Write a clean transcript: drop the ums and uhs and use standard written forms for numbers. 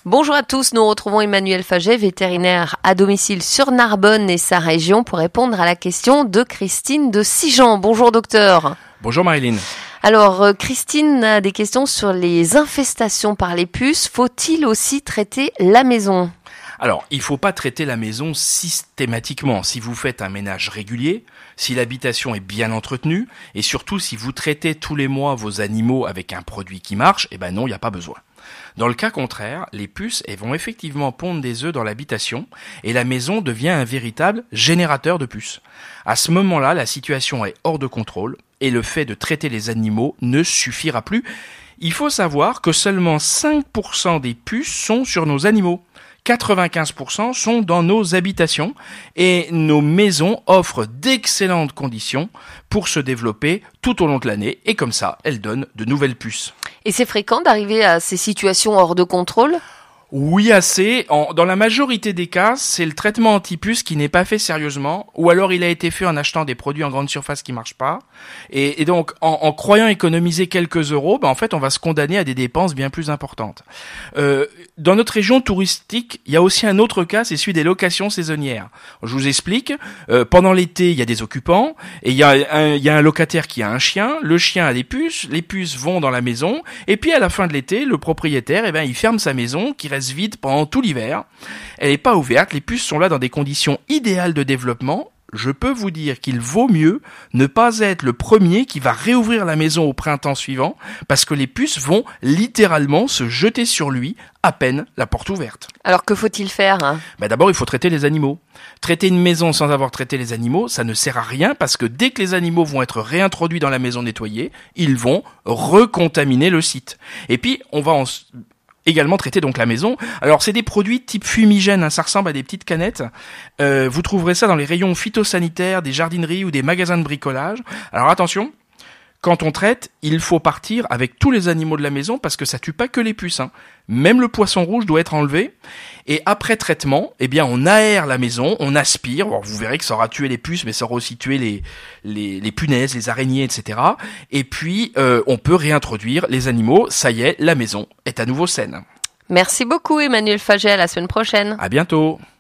Bonjour à tous, nous retrouvons Emmanuel Faget, vétérinaire à domicile sur Narbonne et sa région pour répondre à la question de Christine de Sigean. Bonjour docteur. Bonjour Marilyn. Alors Christine a des questions sur les infestations par les puces. Faut-il aussi traiter la maison ? Alors, il ne faut pas traiter la maison systématiquement. Si vous faites un ménage régulier, si l'habitation est bien entretenue, et surtout si vous traitez tous les mois vos animaux avec un produit qui marche, non, il n'y a pas besoin. Dans le cas contraire, les puces elles vont effectivement pondre des œufs dans l'habitation, et la maison devient un véritable générateur de puces. À ce moment-là, la situation est hors de contrôle, et le fait de traiter les animaux ne suffira plus. Il faut savoir que seulement 5% des puces sont sur nos animaux. 95% sont dans nos habitations et nos maisons offrent d'excellentes conditions pour se développer tout au long de l'année et comme ça, elles donnent de nouvelles puces. Et c'est fréquent d'arriver à ces situations hors de contrôle ? Oui, assez. Dans la majorité des cas, c'est le traitement anti-puce qui n'est pas fait sérieusement, ou alors il a été fait en achetant des produits en grande surface qui marchent pas. Et donc, en croyant économiser quelques euros, en fait, on va se condamner à des dépenses bien plus importantes. Dans notre région touristique, il y a aussi un autre cas, c'est celui des locations saisonnières. Je vous explique. Pendant l'été, il y a des occupants, et il y a un locataire qui a un chien. Le chien a des puces, les puces vont dans la maison, et puis à la fin de l'été, le propriétaire, il ferme sa maison, qui reste vide pendant tout l'hiver. Elle n'est pas ouverte, les puces sont là dans des conditions idéales de développement. Je peux vous dire qu'il vaut mieux ne pas être le premier qui va réouvrir la maison au printemps suivant, parce que les puces vont littéralement se jeter sur lui à peine la porte ouverte. Alors que faut-il faire ? D'abord, il faut traiter les animaux. Traiter une maison sans avoir traité les animaux, ça ne sert à rien parce que dès que les animaux vont être réintroduits dans la maison nettoyée, ils vont recontaminer le site. Et puis, on va également traiter donc la maison. Alors c'est des produits type fumigène, ça ressemble à des petites canettes. Vous trouverez ça dans les rayons phytosanitaires, des jardineries ou des magasins de bricolage. Alors attention, quand on traite, il faut partir avec tous les animaux de la maison parce que ça tue pas que les puces. Même le poisson rouge doit être enlevé. Et après traitement, on aère la maison, on aspire. Alors, vous verrez que ça aura tué les puces, mais ça aura aussi tué les punaises, les araignées, etc. Et puis, on peut réintroduire les animaux. Ça y est, la maison est à nouveau saine. Merci beaucoup Emmanuel Faget, à la semaine prochaine. À bientôt.